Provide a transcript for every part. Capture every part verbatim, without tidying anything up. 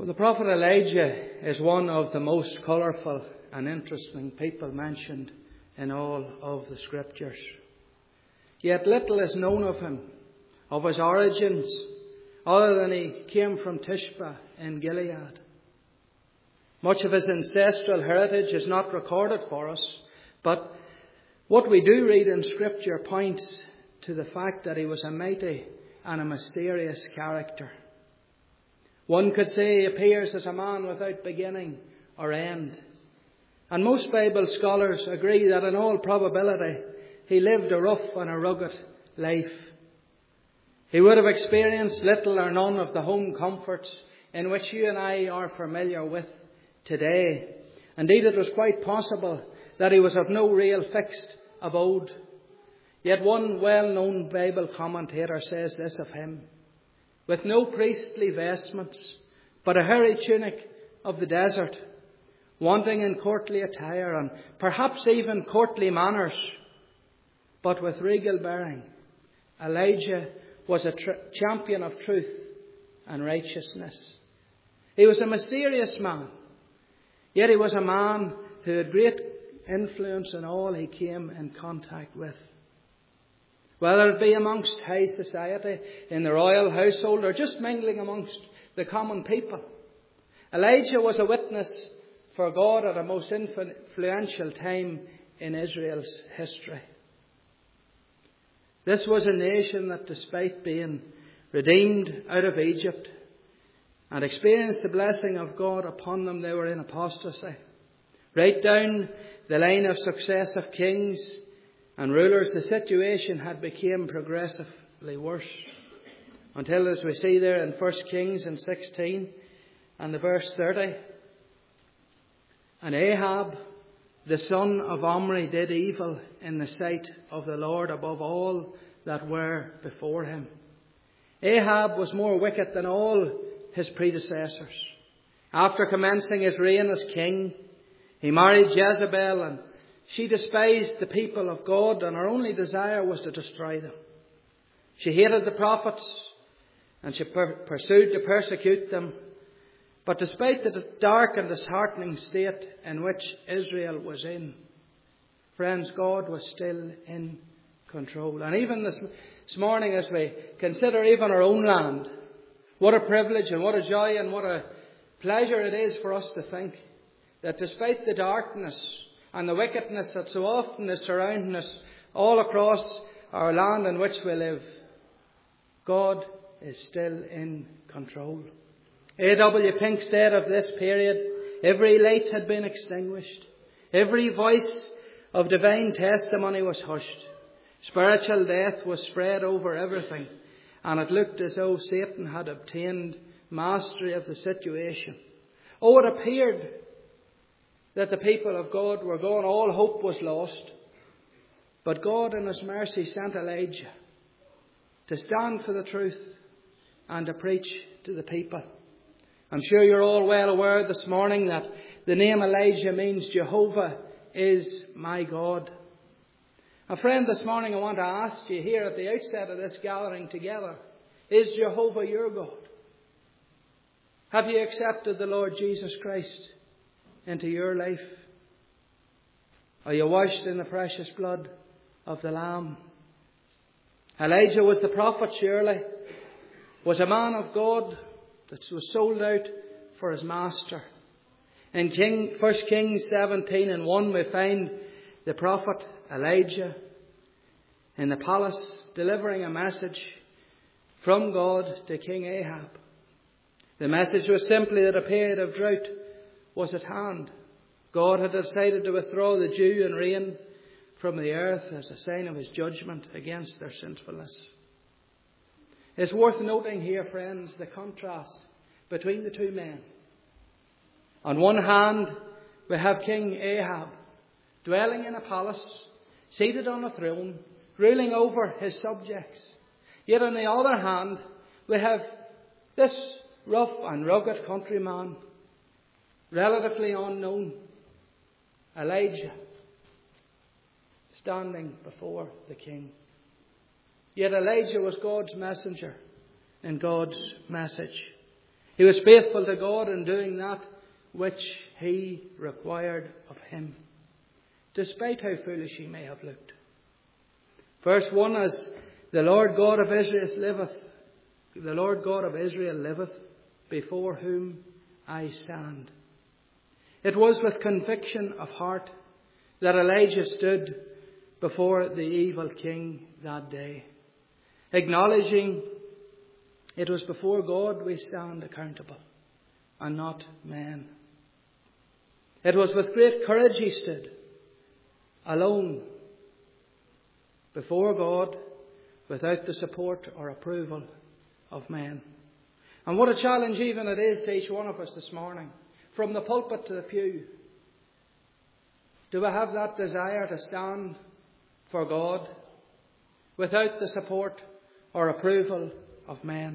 Well, the prophet Elijah is one of the most colourful and interesting people mentioned in all of the scriptures. Yet little is known of him, of his origins, other than he came from Tishbe in Gilead. Much of his ancestral heritage is not recorded for us, but what we do read in Scripture points to the fact that he was a mighty and a mysterious character. One could say he appears as a man without beginning or end. And most Bible scholars agree that in all probability he lived a rough and a rugged life. He would have experienced little or none of the home comforts in which you and I are familiar with today. Indeed, it was quite possible that he was of no real fixed abode. Yet one well-known Bible commentator says this of him: with no priestly vestments, but a hairy tunic of the desert, wanting in courtly attire and perhaps even courtly manners, but with regal bearing, Elijah was a tr- champion of truth and righteousness. He was a mysterious man, yet he was a man who had great influence in all he came in contact with. Whether it be amongst high society, in the royal household, or just mingling amongst the common people, Elijah was a witness for God at a most influential time in Israel's history. This was a nation that, despite being redeemed out of Egypt and experienced the blessing of God upon them, they were in apostasy. Right down the line of successive kings and rulers, the situation had become progressively worse, until, as we see there in First Kings in sixteen and the verse thirty, and Ahab, the son of Omri, did evil in the sight of the Lord above all that were before him. Ahab was more wicked than all his predecessors. After commencing his reign as king, he married Jezebel, and she despised the people of God, and her only desire was to destroy them. She hated the prophets, and she per- pursued to persecute them. But despite the dark and disheartening state in which Israel was in, friends, God was still in control. And even this, this morning, as we consider even our own land, what a privilege and what a joy and what a pleasure it is for us to think that despite the darkness and the wickedness that so often is surrounding us all across our land in which we live, God is still in control. A W Pink said of this period, every light had been extinguished. Every voice of divine testimony was hushed. Spiritual death was spread over everything, and it looked as though Satan had obtained mastery of the situation. Oh, it appeared that the people of God were gone. All hope was lost. But God in His mercy sent Elijah to stand for the truth and to preach to the people. I'm sure you're all well aware this morning that the name Elijah means Jehovah is my God. A friend, this morning I want to ask you here at the outset of this gathering together, is Jehovah your God? Have you accepted the Lord Jesus Christ into your life? Are you washed in the precious blood of the Lamb? Elijah was the prophet, surely, was a man of God that was sold out for his master. In King, First Kings seventeen and one, we find the prophet Elijah in the palace delivering a message from God to King Ahab. The message was simply that a period of drought was at hand. God had decided to withdraw the dew and rain from the earth as a sign of His judgment against their sinfulness. It's worth noting here, friends, the contrast between the two men. On one hand, we have King Ahab dwelling in a palace, seated on a throne, ruling over his subjects. Yet on the other hand, we have this rough and rugged countryman, relatively unknown, Elijah, standing before the king. Yet Elijah was God's messenger and God's message. He was faithful to God in doing that which he required of him, despite how foolish he may have looked. Verse one, as the Lord God of Israel liveth, the Lord God of Israel liveth, before whom I stand. It was with conviction of heart that Elijah stood before the evil king that day, acknowledging it was before God we stand accountable, and not men. It was with great courage he stood, alone, before God, without the support or approval of men. And what a challenge even it is to each one of us this morning, from the pulpit to the pew. Do we have that desire to stand for God without the support or approval of men?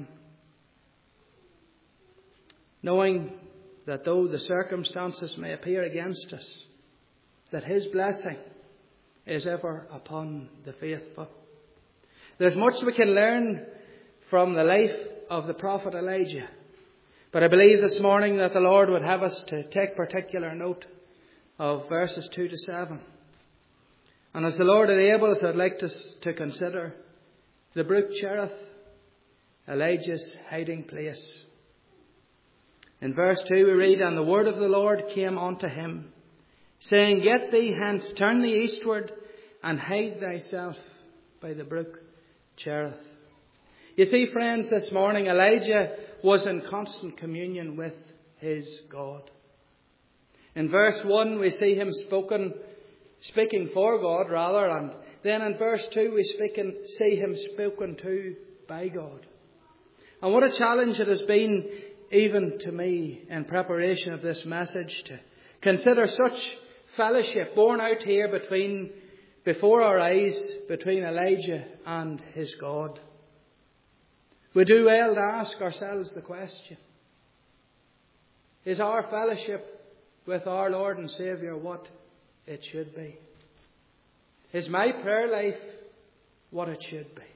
Knowing that though the circumstances may appear against us, that his blessing is ever upon the faithful. There's much we can learn from the life of the prophet Elijah. But I believe this morning that the Lord would have us to take particular note of verses two to seven. And as the Lord enables, I'd like to, to consider the brook Cherith, Elijah's hiding place. In verse two we read, "And the word of the Lord came unto him, saying, Get thee hence, turn thee eastward, and hide thyself by the brook Cherith." You see, friends, this morning Elijah was in constant communion with his God. In verse one we see him spoken, speaking for God rather, and then in verse two we speaking, see him spoken to by God. And what a challenge it has been even to me in preparation of this message to consider such fellowship borne out here between, before our eyes, between Elijah and his God. We do well to ask ourselves the question, is our fellowship with our Lord and Saviour what it should be? Is my prayer life what it should be?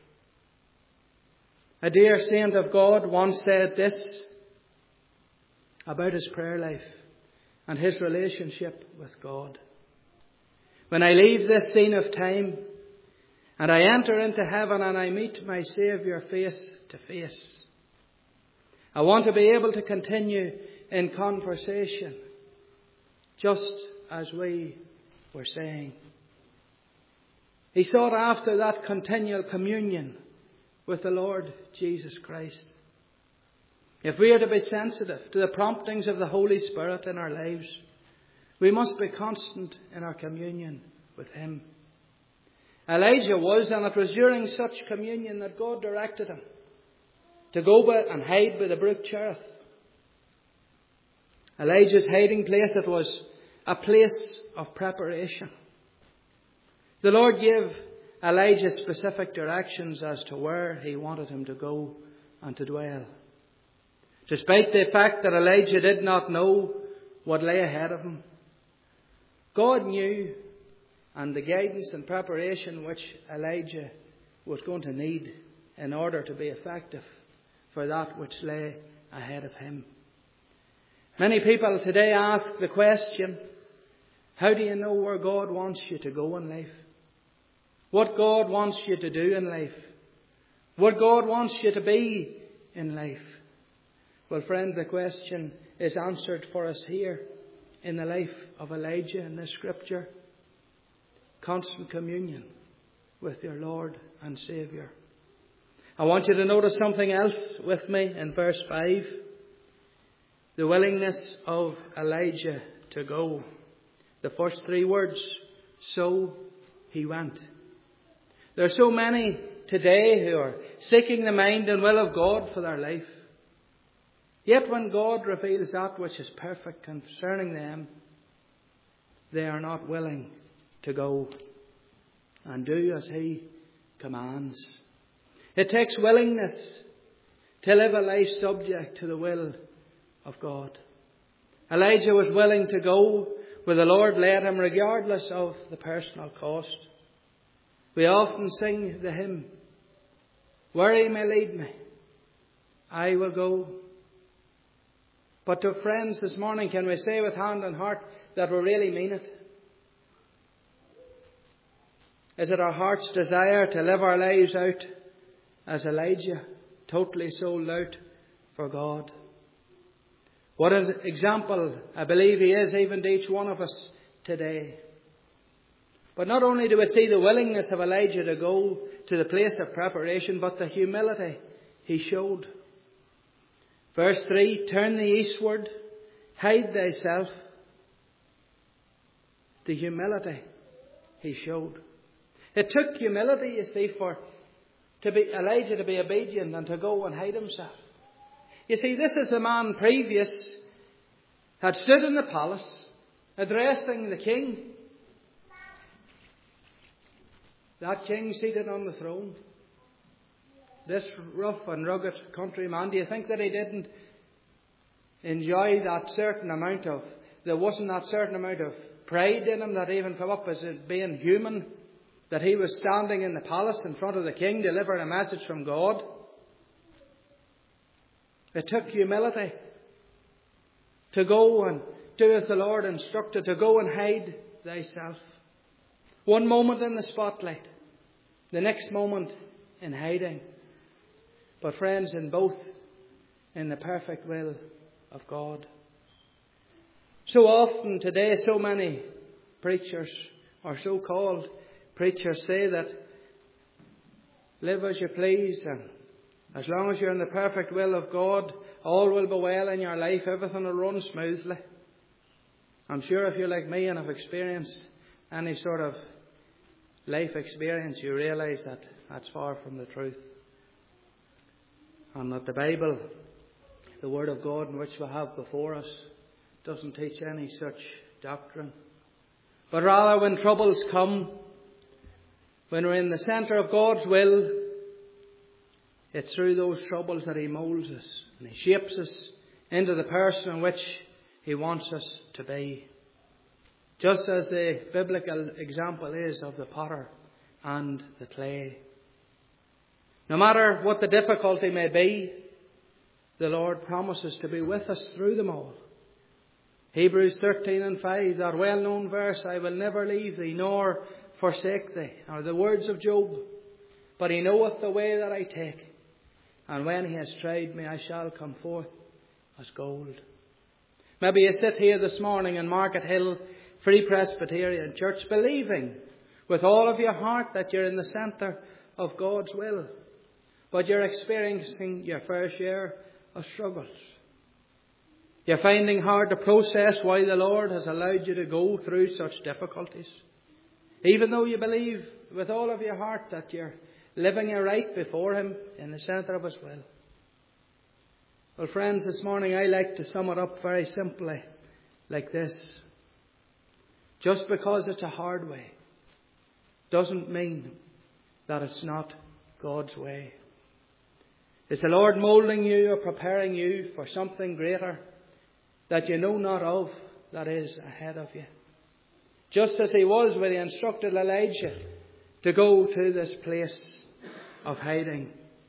A dear saint of God once said this about his prayer life and his relationship with God: "When I leave this scene of time and I enter into heaven and I meet my Saviour face to face, I want to be able to continue in conversation just as we were saying." He sought after that continual communion with the Lord Jesus Christ. If we are to be sensitive to the promptings of the Holy Spirit in our lives, we must be constant in our communion with him. Elijah was, and it was during such communion that God directed him to go by and hide by the brook Cherith. Elijah's hiding place, it was a place of preparation. The Lord gave Elijah specific directions as to where he wanted him to go and to dwell. Despite the fact that Elijah did not know what lay ahead of him, God knew, and the guidance and preparation which Elijah was going to need in order to be effective for that which lay ahead of him. Many people today ask the question, how do you know where God wants you to go in life? What God wants you to do in life? What God wants you to be in life? Well, friend, the question is answered for us here in the life of Elijah in this scripture. Constant communion with your Lord and Saviour. I want you to notice something else with me in verse five. The willingness of Elijah to go. The first three words, so he went. There are so many today who are seeking the mind and will of God for their life. Yet when God reveals that which is perfect concerning them, they are not willing to go and do as he commands. It takes willingness to live a life subject to the will of God. Elijah was willing to go where the Lord led him, regardless of the personal cost. We often sing the hymn, "Where he may lead me, I will go. But to friends this morning, can we say with hand on heart that we really mean it? Is it our heart's desire to live our lives out as Elijah, totally sold out for God? What an example I believe he is even to each one of us today. But not only do we see the willingness of Elijah to go to the place of preparation, but the humility he showed. Verse three, turn thee eastward, hide thyself. The humility he showed. It took humility, you see, for to be Elijah to be obedient and to go and hide himself. You see, this is the man previous had stood in the palace addressing the king. That king seated on the throne. This rough and rugged countryman, do you think that he didn't enjoy that certain amount of, there wasn't that certain amount of pride in him that even come up as it being human, that he was standing in the palace in front of the king delivering a message from God? It took humility to go and do as the Lord instructed, to go and hide thyself. One moment in the spotlight, the next moment in hiding. But friends, in both, in the perfect will of God. So often today, so many preachers, or so-called preachers, say that live as you please, and as long as you're in the perfect will of God, all will be well in your life, everything will run smoothly. I'm sure if you're like me and have experienced any sort of life experience, you realise that that's far from the truth. And that the Bible, the Word of God in which we have before us, doesn't teach any such doctrine. But rather, when troubles come, when we're in the centre of God's will, it's through those troubles that He moulds us and He shapes us into the person in which He wants us to be. Just as the biblical example is of the potter and the clay. No matter what the difficulty may be, the Lord promises to be with us through them all. Hebrews thirteen and five, that well-known verse, I will never leave thee nor forsake thee, are the words of Job. But He knoweth the way that I take, and when He has tried me, I shall come forth as gold. Maybe you sit here this morning in Market Hill Free Presbyterian Church believing with all of your heart that you're in the centre of God's will. But you're experiencing your fair share of struggles. You're finding hard to process why the Lord has allowed you to go through such difficulties. Even though you believe with all of your heart that you're living aright before Him in the centre of His will. Well, friends, this morning I like to sum it up very simply like this. Just because it's a hard way doesn't mean that it's not God's way. Is the Lord moulding you or preparing you for something greater that you know not of that is ahead of you? Just as He was when He instructed Elijah to go to this place of hiding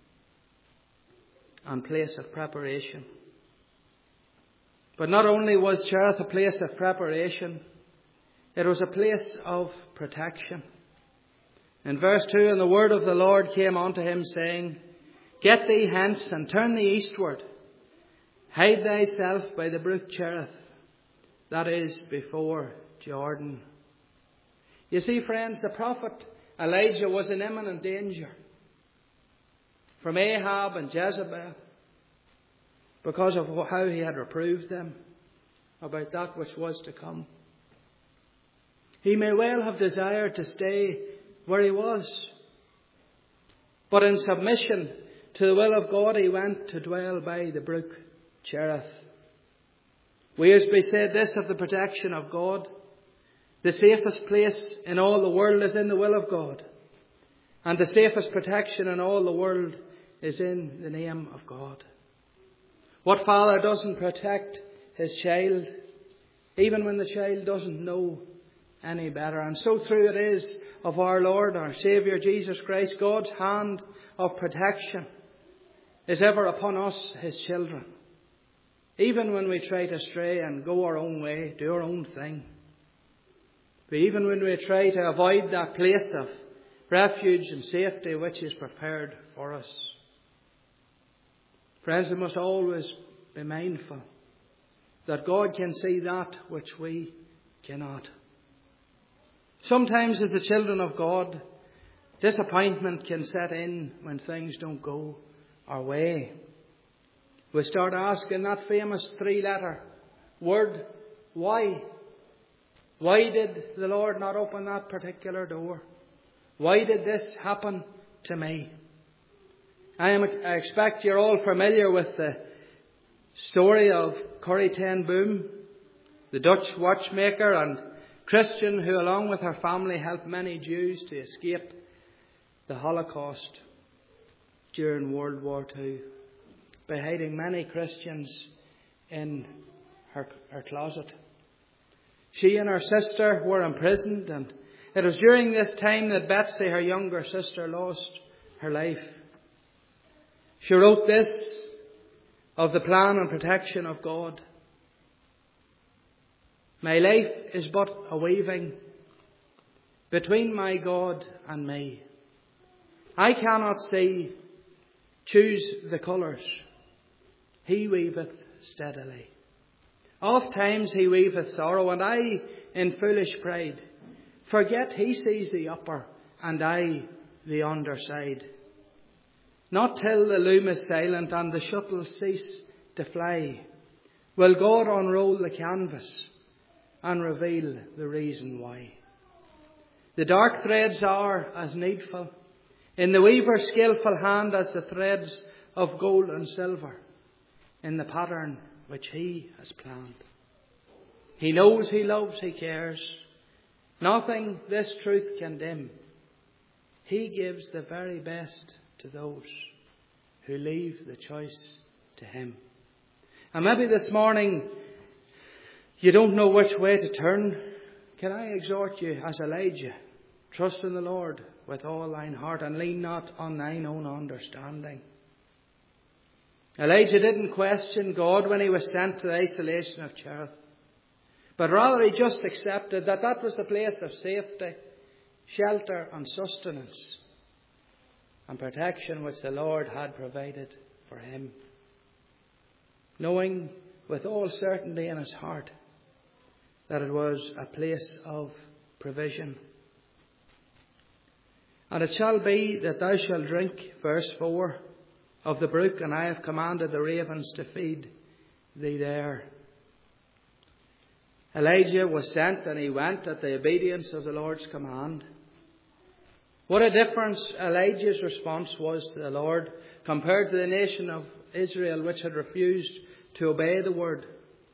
and place of preparation. But not only was Cherith a place of preparation, it was a place of protection. In verse two, and the word of the Lord came unto him, saying, Get thee hence and turn thee eastward. Hide thyself by the brook Cherith, that is before Jordan. You see, friends, the prophet Elijah was in imminent danger from Ahab and Jezebel because of how he had reproved them about that which was to come. He may well have desired to stay where he was, but in submission to the will of God, he went to dwell by the brook Cherith. Wearsby said this of the protection of God: the safest place in all the world is in the will of God, and the safest protection in all the world is in the name of God. What father doesn't protect his child, even when the child doesn't know any better? And so true it is of our Lord, our Saviour Jesus Christ. God's hand of protection is ever upon us, His children. Even when we try to stray and go our own way, do our own thing. But even when we try to avoid that place of refuge and safety which is prepared for us. Friends, we must always be mindful that God can see that which we cannot. Sometimes as the children of God, disappointment can set in when things don't go our way. We start asking that famous three-letter word, why? Why did the Lord not open that particular door? Why did this happen to me? I, am, I expect you're all familiar with the story of Corrie ten Boom, the Dutch watchmaker and Christian who, along with her family, helped many Jews to escape the Holocaust during World War Two by hiding many Christians in her, her closet. She and her sister were imprisoned, and it was during this time that Betsy, her younger sister, lost her life. She wrote this of the plan and protection of God. My life is but a weaving between my God and me. I cannot see, choose the colours. He weaveth steadily. Oft times he weaveth sorrow, and I, in foolish pride, forget he sees the upper, and I the underside. Not till the loom is silent and the shuttle cease to fly, will God unroll the canvas and reveal the reason why. The dark threads are as needful in the weaver's skilful hand as the threads of gold and silver in the pattern which he has planned. He knows, he loves, he cares. Nothing this truth can dim. He gives the very best to those who leave the choice to him. And maybe this morning you don't know which way to turn. Can I exhort you as Elijah, trust in the Lord with all thine heart and lean not on thine own understanding. Elijah didn't question God when he was sent to the isolation of Cherith, but rather he just accepted that that was the place of safety, shelter and sustenance and protection which the Lord had provided for him, knowing with all certainty in his heart that it was a place of provision. And it shall be that thou shalt drink, verse four, of the brook, and I have commanded the ravens to feed thee there. Elijah was sent, and he went at the obedience of the Lord's command. What a difference Elijah's response was to the Lord compared to the nation of Israel, which had refused to obey the word.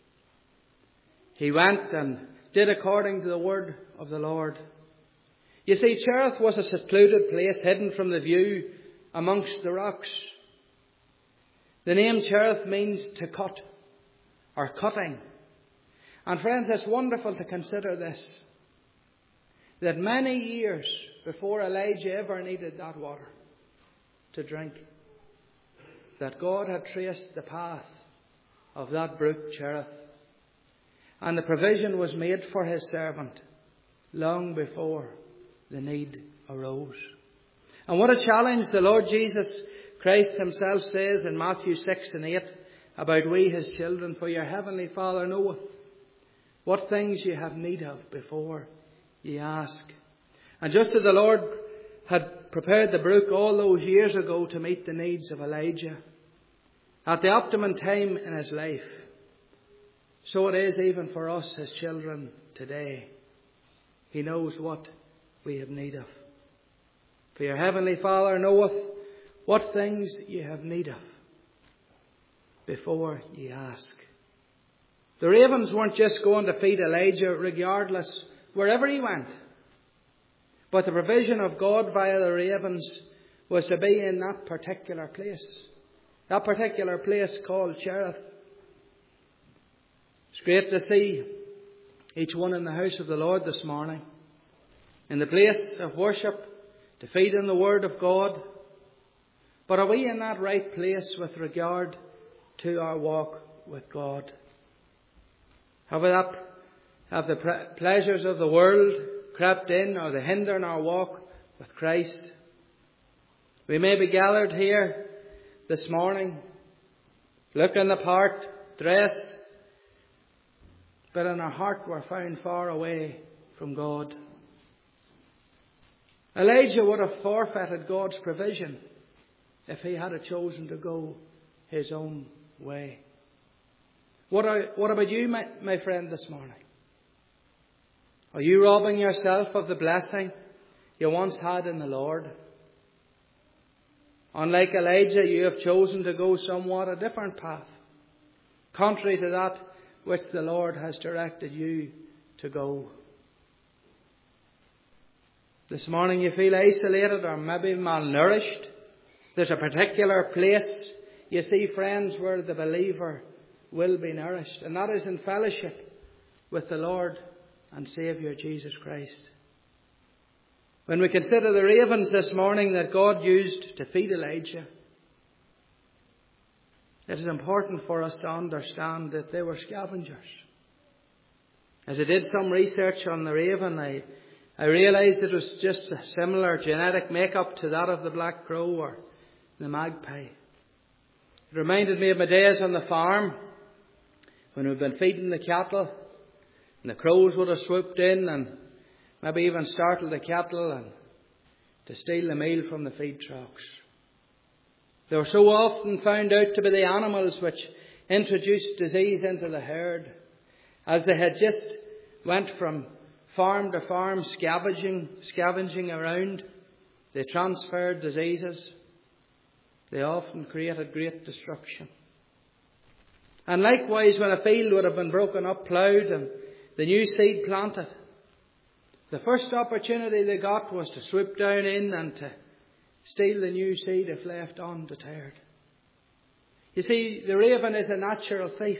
He went and did according to the word of the Lord. You see, Cherith was a secluded place hidden from the view amongst the rocks. The name Cherith means to cut or cutting. And friends, it's wonderful to consider this, that many years before Elijah ever needed that water to drink, that God had traced the path of that brook Cherith, and the provision was made for his servant long before the need arose. And what a challenge the Lord Jesus Christ himself says in Matthew six and eight about we his children, for your heavenly Father knoweth what things you have need of before ye ask. And just as the Lord had prepared the brook all those years ago to meet the needs of Elijah at the optimum time in his life, so it is even for us, his children, today. He knows what we have need of. For your heavenly Father knoweth what things ye have need of before ye ask. The ravens weren't just going to feed Elijah regardless wherever he went, but the provision of God via the ravens was to be in that particular place, that particular place called Cherith. It's great to see each one in the house of the Lord this morning, in the place of worship, to feed on the word of God. But are we in that right place with regard to our walk with God? Have, we that, have the pre- pleasures of the world crept in, or they hinder our walk with Christ? We may be gathered here this morning, looking the part, dressed, but in our heart we're found far away from God. Elijah would have forfeited God's provision if he had chosen to go his own way. What, are, what about you, my, my friend, this morning? Are you robbing yourself of the blessing you once had in the Lord? Unlike Elijah, you have chosen to go somewhat a different path, contrary to that which the Lord has directed you to go. This morning you feel isolated or maybe malnourished. There's a particular place, you see, friends, where the believer will be nourished, and that is in fellowship with the Lord and Saviour Jesus Christ. When we consider the ravens this morning that God used to feed Elijah, it is important for us to understand that they were scavengers. As I did some research on the raven, I, I realised it was just a similar genetic makeup to that of the black crow or the magpie. It reminded me of my days on the farm when we've been feeding the cattle, and the crows would have swooped in and maybe even startled the cattle and to steal the meal from the feed troughs. They were so often found out to be the animals which introduced disease into the herd, as they had just went from farm to farm scavenging, scavenging around. They transferred diseases. They often created great destruction. And likewise, when a field would have been broken up, ploughed, and the new seed planted, the first opportunity they got was to swoop down in and to steal the new seed if left undeterred. You see, the raven is a natural thief.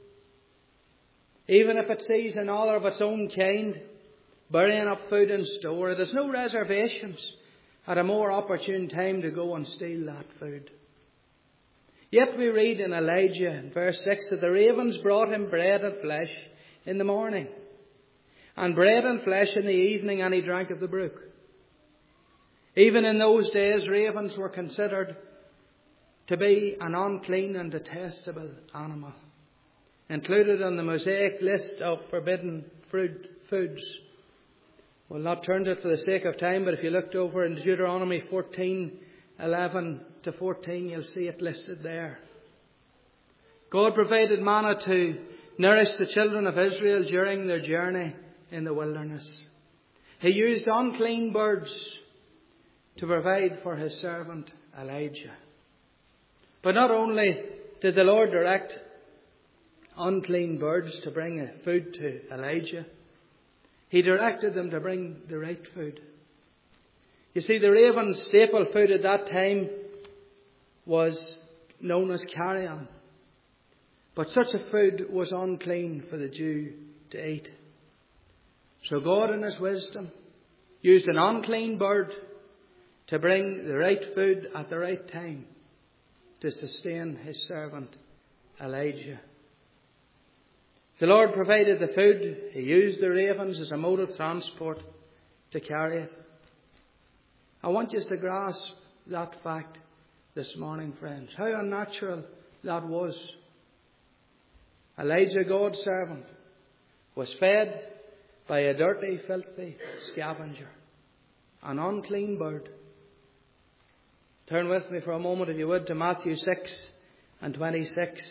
Even if it sees another of its own kind burying up food in store, it has no reservations at a more opportune time to go and steal that food. Yet we read in Elijah in verse six that the ravens brought him bread and flesh in the morning, and bread and flesh in the evening, and he drank of the brook. Even in those days, ravens were considered to be an unclean and detestable animal, included on the Mosaic list of forbidden fruit, foods. We'll not turn to it for the sake of time, but if you looked over in Deuteronomy fourteen, eleven to fourteen, you'll see it listed there. God provided manna to nourish the children of Israel during their journey in the wilderness. He used unclean birds to provide for his servant Elijah. But not only did the Lord direct unclean birds to bring food to Elijah, he directed them to bring the right food. You see, the raven's staple food at that time was known as carrion. But such a food was unclean for the Jew to eat. So God in his wisdom used an unclean bird to bring the right food at the right time to sustain his servant Elijah. The Lord provided the food. He used the ravens as a mode of transport to carry it. I want you to grasp that fact this morning, friends. How unnatural that was. Elijah, God's servant, was fed by a dirty, filthy scavenger, an unclean bird. Turn with me for a moment, if you would, to Matthew six and twenty-six.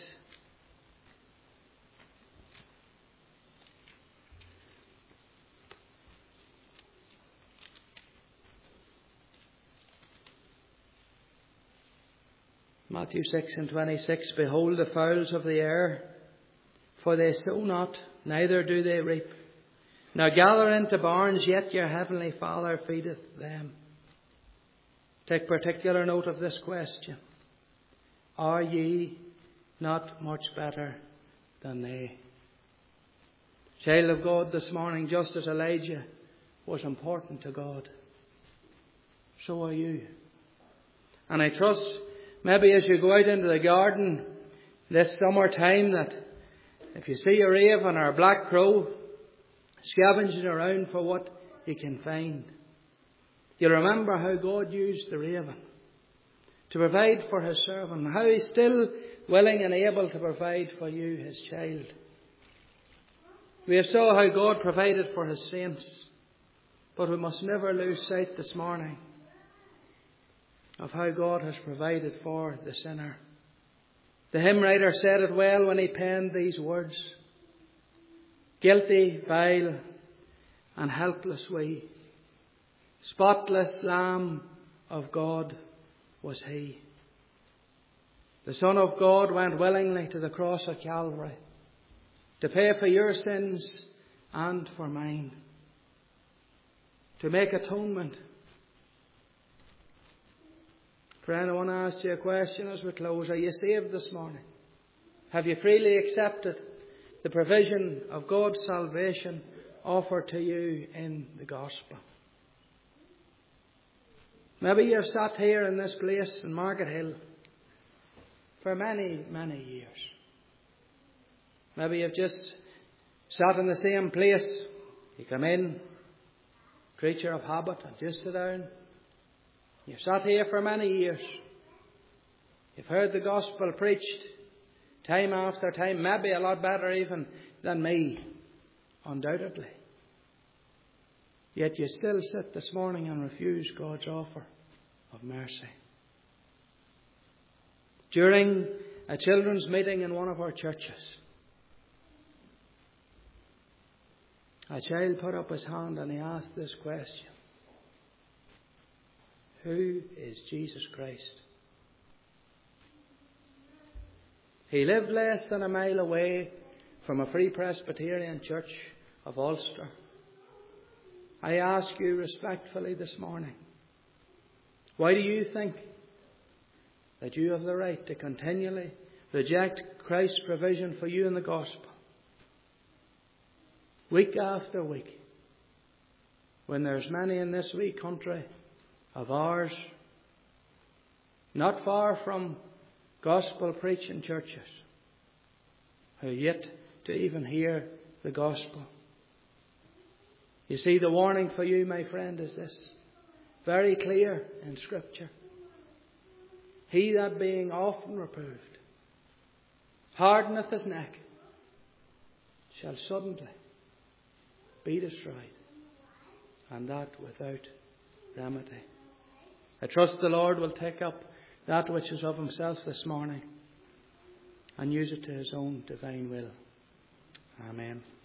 Matthew six and twenty-six. Behold the fowls of the air, for they sow not, neither do they reap, nor gather into barns, yet your heavenly Father feedeth them. Take particular note of this question. Are ye not much better than they? Child of God, this morning, just as Elijah was important to God, so are you. And I trust maybe as you go out into the garden this summer time that if you see a raven or a black crow scavenging around for what he can find, you'll remember how God used the raven to provide for his servant, and how he's still willing and able to provide for you, his child. We have saw how God provided for his saints, but we must never lose sight this morning of how God has provided for the sinner. The hymn writer said it well when he penned these words: guilty, vile, and helpless we, spotless Lamb of God was he. The Son of God went willingly to the cross of Calvary to pay for your sins and for mine, to make atonement. Friend, I want to ask you a question as we close. Are you saved this morning? Have you freely accepted the provision of God's salvation offered to you in the gospel? Maybe you have sat here in this place in Market Hill for many, many years. Maybe you've just sat in the same place. You come in, creature of habit, and just sit down. You've sat here for many years. You've heard the gospel preached time after time, maybe a lot better even than me, undoubtedly. Yet you still sit this morning and refuse God's offer of mercy. During a children's meeting in one of our churches, a child put up his hand and he asked this question: who is Jesus Christ? He lived less than a mile away from a Free Presbyterian church of Ulster. I ask you respectfully this morning, why do you think that you have the right to continually reject Christ's provision for you in the gospel? Week after week, when there's many in this wee country of ours, not far from gospel preaching churches, who are yet to even hear the gospel. You see, the warning for you, my friend, is this, very clear in Scripture. He that being often reproved hardeneth his neck shall suddenly be destroyed, and that without remedy. I trust the Lord will take up that which is of himself this morning and use it to his own divine will. Amen.